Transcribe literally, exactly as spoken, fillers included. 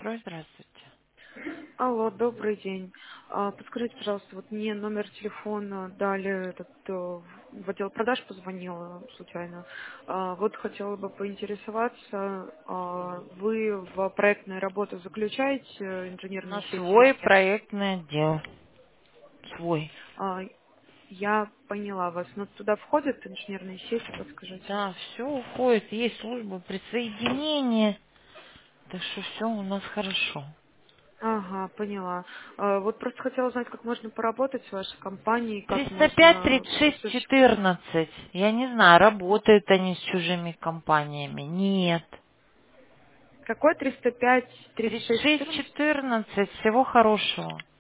Строй, здравствуйте. Алло, добрый день. А, Подскажите, пожалуйста, вот мне номер телефона дали, этот, э, в отдел продаж позвонила случайно. А, Вот хотела бы поинтересоваться, а, вы в проектные работы заключаете э, У инженерные нас сети и свой стены? проектный отдел. Свой. А, Я поняла вас, но туда входят инженерные сети, подскажите? Да, все уходит. Есть служба присоединения. Так что все у нас хорошо. Ага, поняла. А, Вот просто хотела узнать, как можно поработать с вашей компанией, как триста пять можно тридцать шесть осуществить. четырнадцать. Я не знаю, работают они с чужими компаниями. Нет. Какой триста пять тридцать тридцать шесть шесть четырнадцать? четырнадцать. Всего хорошего.